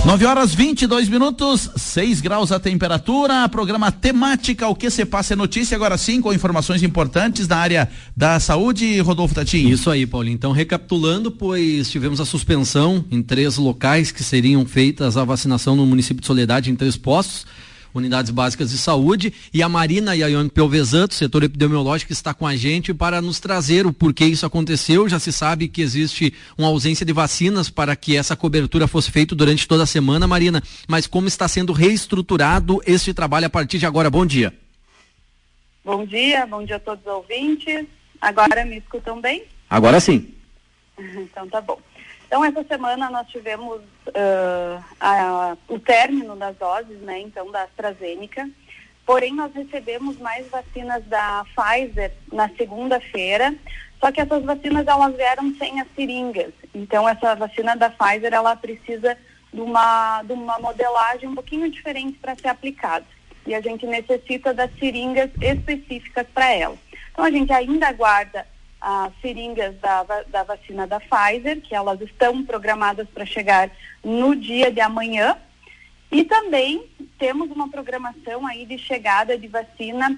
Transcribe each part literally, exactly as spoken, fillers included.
nove horas vinte e dois minutos, seis graus a temperatura, programa Temática, o que se passa é notícia, agora sim, com informações importantes da área da saúde, Rodolfo Tatinho. Isso aí, Paulinho. Então, recapitulando, pois tivemos a suspensão em três locais que seriam feitas a vacinação no município de Soledade, em três postos, unidades básicas de saúde, e a Marina Yayone Pelvezan, do setor epidemiológico, está com a gente para nos trazer o porquê isso aconteceu. Já se sabe que existe uma ausência de vacinas para que essa cobertura fosse feita durante toda a semana, Marina, mas como está sendo reestruturado este trabalho a partir de agora? Bom dia. Bom dia, bom dia a todos os ouvintes. Agora me escutam bem? Agora sim. Então tá bom. Então, essa semana nós tivemos uh, a, o término das doses, né, então, da AstraZeneca, porém nós recebemos mais vacinas da Pfizer na segunda-feira, só que essas vacinas, elas vieram sem as seringas, então essa vacina da Pfizer, ela precisa de uma, de uma modelagem um pouquinho diferente para ser aplicada, e a gente necessita das seringas específicas para ela. Então, a gente ainda aguarda as seringas da, da vacina da Pfizer, que elas estão programadas para chegar no dia de amanhã, e também temos uma programação aí de chegada de vacina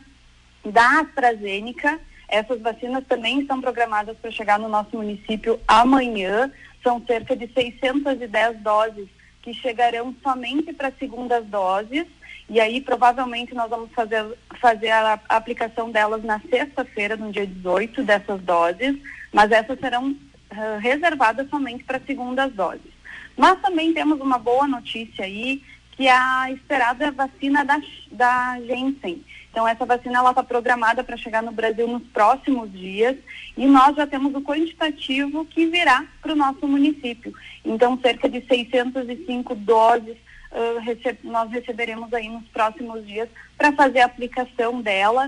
da AstraZeneca. Essas vacinas também estão programadas para chegar no nosso município amanhã, são cerca de seiscentas e dez doses que chegarão somente para segundas doses, e aí provavelmente nós vamos fazer, fazer a, a aplicação delas na sexta-feira, no dia dezoito, dessas doses, mas essas serão uh, reservadas somente para segundas doses. Mas também temos uma boa notícia aí, que é a esperada vacina da, da Janssen. Então, essa vacina ela está programada para chegar no Brasil nos próximos dias, e nós já temos o quantitativo que virá para o nosso município. Então, cerca de seiscentas e cinco doses Uh, receb- nós receberemos aí nos próximos dias para fazer a aplicação dela,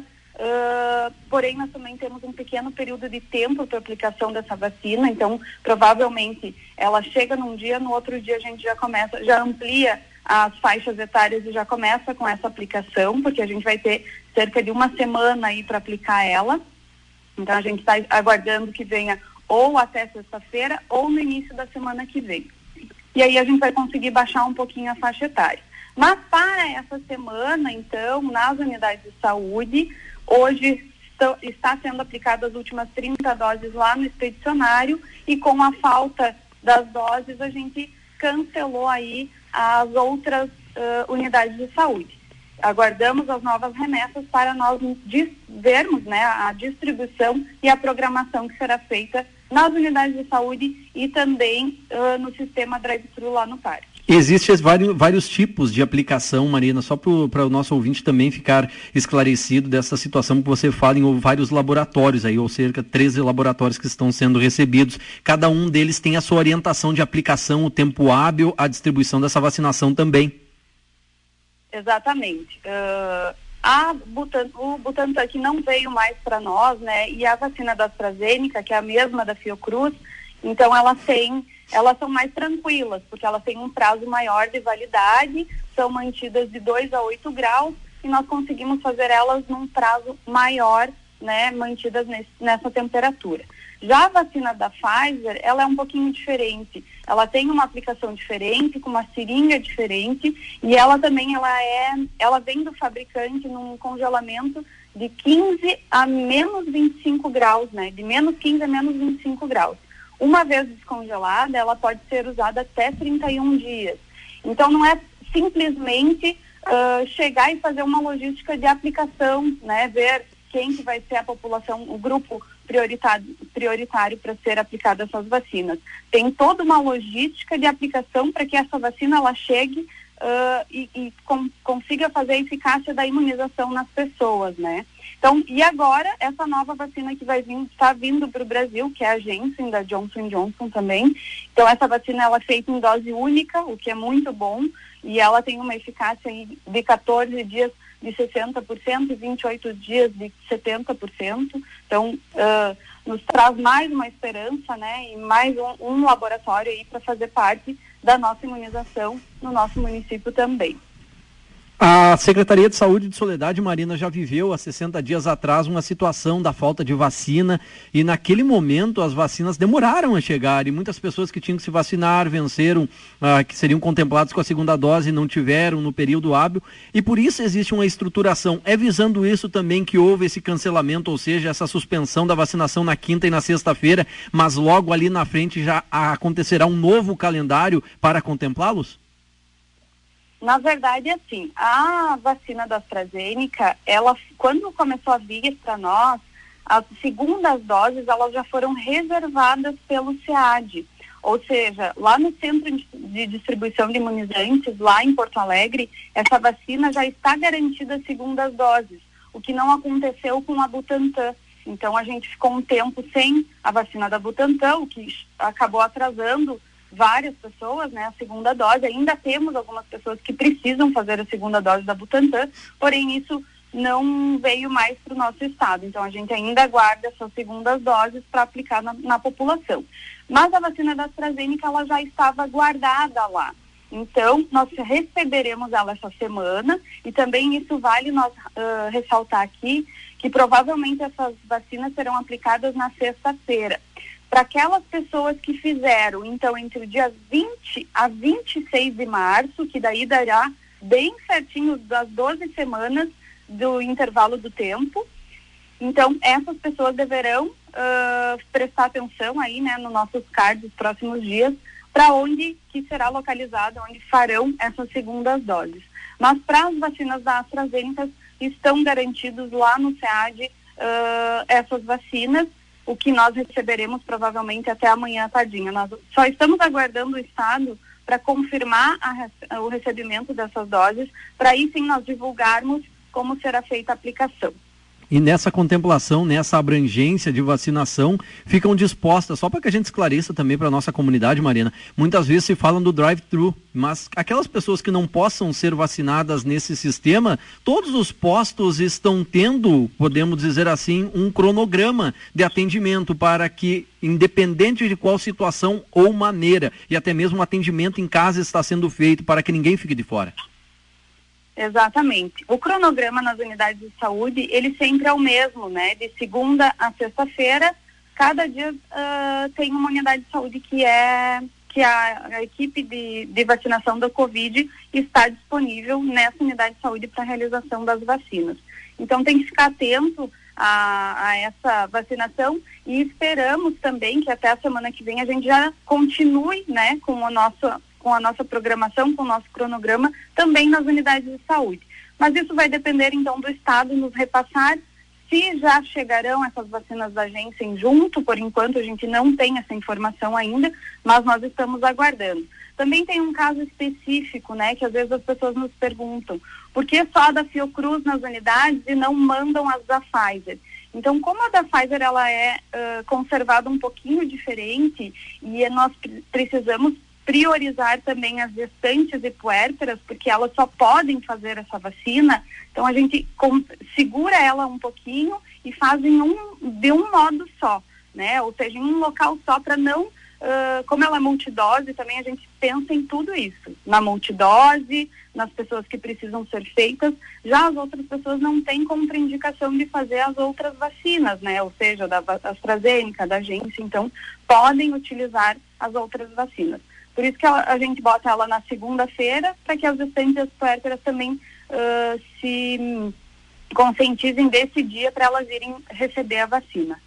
uh, porém nós também temos um pequeno período de tempo para aplicação dessa vacina, então provavelmente ela chega num dia, no outro dia a gente já começa, já amplia as faixas etárias e já começa com essa aplicação, porque a gente vai ter cerca de uma semana aí para aplicar ela, então a gente está aguardando que venha ou até sexta-feira ou no início da semana que vem. E aí a gente vai conseguir baixar um pouquinho a faixa etária. Mas para essa semana, então, nas unidades de saúde, hoje estão, está sendo aplicadas as últimas trinta doses lá no expedicionário, e com a falta das doses a gente cancelou aí as outras uh, unidades de saúde. Aguardamos as novas remessas para nós dis- vermos, né, a distribuição e a programação que será feita nas unidades de saúde e também uh, no sistema drive-thru lá no parque. Existem vários, vários tipos de aplicação, Marina, só para o nosso ouvinte também ficar esclarecido dessa situação que você fala em vários laboratórios aí, ou cerca de treze laboratórios que estão sendo recebidos. Cada um deles tem a sua orientação de aplicação, o tempo hábil, a distribuição dessa vacinação também. Exatamente. Uh, a Butan, o Butantan que não veio mais para nós, né? E a vacina da AstraZeneca, que é a mesma da Fiocruz, então elas têm, elas são mais tranquilas, porque elas têm um prazo maior de validade, são mantidas de dois a oito graus, e nós conseguimos fazer elas num prazo maior, né? Mantidas nesse, nessa temperatura. Já a vacina da Pfizer, ela é um pouquinho diferente. Ela tem uma aplicação diferente, com uma seringa diferente, e ela também ela é, ela vem do fabricante num congelamento de quinze a menos vinte e cinco graus, né? De menos quinze a menos vinte e cinco graus. Uma vez descongelada, ela pode ser usada até trinta e um dias. Então, não é simplesmente uh, chegar e fazer uma logística de aplicação, né? Ver quem que vai ser a população, o grupo prioritário, prioritário para ser aplicada essas vacinas. Tem toda uma logística de aplicação para que essa vacina ela chegue uh, e, e com, consiga fazer a eficácia da imunização nas pessoas, né? Então, e agora, essa nova vacina que vai vir, está vindo para o Brasil, que é a Janssen, da Johnson and Johnson também. Então, essa vacina ela é feita em dose única, o que é muito bom, e ela tem uma eficácia de quatorze dias de sessenta por cento e vinte e oito dias de setenta por cento. Então, uh, nos traz mais uma esperança, né, e mais um, um laboratório aí para fazer parte da nossa imunização no nosso município também. A Secretaria de Saúde de Soledade, Marina, já viveu há sessenta dias atrás uma situação da falta de vacina e naquele momento as vacinas demoraram a chegar e muitas pessoas que tinham que se vacinar venceram, ah, que seriam contemplados com a segunda dose, não tiveram no período hábil e por isso existe uma estruturação. É visando isso também que houve esse cancelamento, ou seja, essa suspensão da vacinação na quinta e na sexta-feira, mas logo ali na frente já acontecerá um novo calendário para contemplá-los? Na verdade, assim, a vacina da AstraZeneca, ela, quando começou a vir para nós, as segundas doses, elas já foram reservadas pelo SEAD. Ou seja, lá no Centro de Distribuição de Imunizantes, lá em Porto Alegre, essa vacina já está garantida as segundas doses, o que não aconteceu com a Butantan. Então, a gente ficou um tempo sem a vacina da Butantan, o que acabou atrasando várias pessoas, né, a segunda dose. Ainda temos algumas pessoas que precisam fazer a segunda dose da Butantan, porém isso não veio mais para o nosso estado. Então a gente ainda aguarda essas segundas doses para aplicar na, na população. Mas a vacina da AstraZeneca, ela já estava guardada lá. Então nós receberemos ela essa semana e também isso vale nós uh, ressaltar aqui que provavelmente essas vacinas serão aplicadas na sexta-feira. Para aquelas pessoas que fizeram, então, entre o dia vinte a vinte e seis de março, que daí dará bem certinho das doze semanas do intervalo do tempo. Então, essas pessoas deverão uh, prestar atenção aí, né, nos nossos cards dos próximos dias, para onde que será localizado, onde farão essas segundas doses. Mas para as vacinas da AstraZeneca, estão garantidos lá no SEAD uh, essas vacinas, o que nós receberemos provavelmente até amanhã tardinha. Nós só estamos aguardando o Estado para confirmar a, o recebimento dessas doses, para aí sim nós divulgarmos como será feita a aplicação. E nessa contemplação, nessa abrangência de vacinação, ficam dispostas, só para que a gente esclareça também para a nossa comunidade, Marina, muitas vezes se falam do drive-thru, mas aquelas pessoas que não possam ser vacinadas nesse sistema, todos os postos estão tendo, podemos dizer assim, um cronograma de atendimento para que, independente de qual situação ou maneira, e até mesmo o atendimento em casa está sendo feito para que ninguém fique de fora. Exatamente. O cronograma nas unidades de saúde, ele sempre é o mesmo, né? De segunda a sexta-feira, cada dia uh, tem uma unidade de saúde que é que a, a equipe de, de vacinação da Covid está disponível nessa unidade de saúde para a realização das vacinas. Então tem que ficar atento a, a essa vacinação e esperamos também que até a semana que vem a gente já continue, né, com o nosso com a nossa programação, com o nosso cronograma, também nas unidades de saúde. Mas isso vai depender, então, do Estado nos repassar se já chegarão essas vacinas da agência junto. Por enquanto, a gente não tem essa informação ainda, mas nós estamos aguardando. Também tem um caso específico, né, que às vezes as pessoas nos perguntam, por que só a da Fiocruz nas unidades e não mandam as da Pfizer? Então, como a da Pfizer, ela é uh, conservada um pouquinho diferente e nós precisamos priorizar também as gestantes e puérperas, porque elas só podem fazer essa vacina, então a gente com, segura ela um pouquinho e faz em um, de um modo só, né? Ou seja, em um local só, para não, uh, como ela é multidose, também a gente pensa em tudo isso, na multidose, nas pessoas que precisam ser feitas. Já as outras pessoas não têm contraindicação de fazer as outras vacinas, né? Ou seja, da AstraZeneca, da agência, então podem utilizar as outras vacinas. Por isso que ela, a gente bota ela na segunda-feira, para que as gestantes e as puérperas também uh, se conscientizem desse dia para elas irem receber a vacina.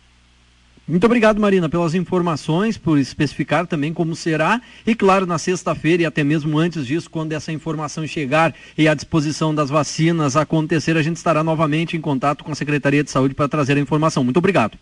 Muito obrigado, Marina, pelas informações, por especificar também como será. E claro, na sexta-feira e até mesmo antes disso, quando essa informação chegar e a disposição das vacinas acontecer, a gente estará novamente em contato com a Secretaria de Saúde para trazer a informação. Muito obrigado.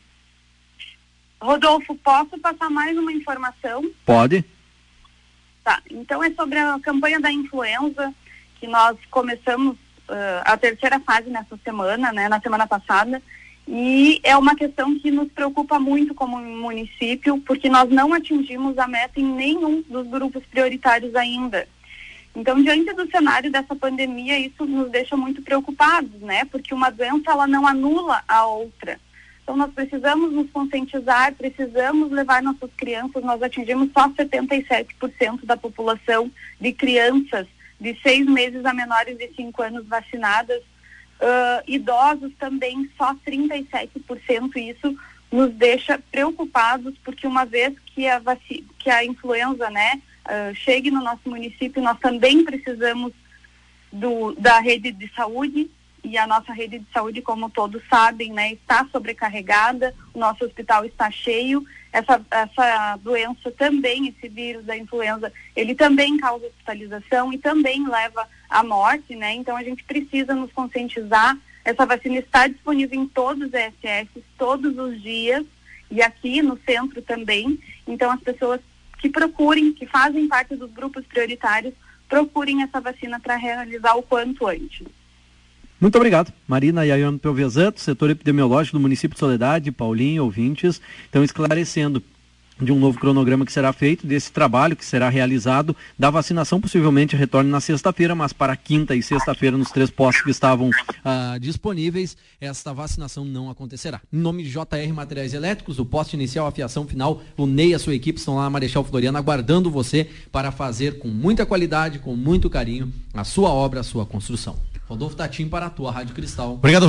Rodolfo, posso passar mais uma informação? Pode. Tá, então é sobre a campanha da influenza, que nós começamos uh, a terceira fase nessa semana, né, na semana passada, e é uma questão que nos preocupa muito como município, porque nós não atingimos a meta em nenhum dos grupos prioritários ainda. Então, diante do cenário dessa pandemia, isso nos deixa muito preocupados, né, porque uma doença, ela não anula a outra. Então, nós precisamos nos conscientizar, precisamos levar nossas crianças. Nós atingimos só setenta e sete por cento da população de crianças de seis meses a menores de cinco anos vacinadas, uh, idosos também só trinta e sete por cento. Isso nos deixa preocupados, porque uma vez que a, vaci- que a influenza, né, uh, chegue no nosso município, nós também precisamos do, da rede de saúde, e a nossa rede de saúde, como todos sabem, né, está sobrecarregada, o nosso hospital está cheio. Essa, essa doença também, esse vírus da influenza, ele também causa hospitalização e também leva à morte, né? Então a gente precisa nos conscientizar. Essa vacina está disponível em todos os E S S, todos os dias, e aqui no centro também. Então as pessoas que procurem, que fazem parte dos grupos prioritários, procurem essa vacina para realizar o quanto antes. Muito obrigado. Marina Yayone Pelvezan, setor epidemiológico do município de Soledade, Paulinho, ouvintes, estão esclarecendo de um novo cronograma que será feito, desse trabalho que será realizado, da vacinação possivelmente retorne na sexta-feira, mas para quinta e sexta-feira, nos três postos que estavam ah, disponíveis, esta vacinação não acontecerá. Em nome de J R Materiais Elétricos, o poste inicial, a fiação final, o Ney e a sua equipe estão lá na Marechal Floriano aguardando você para fazer com muita qualidade, com muito carinho, a sua obra, a sua construção. Rodolfo Tatim para a tua Rádio Cristal. Obrigado.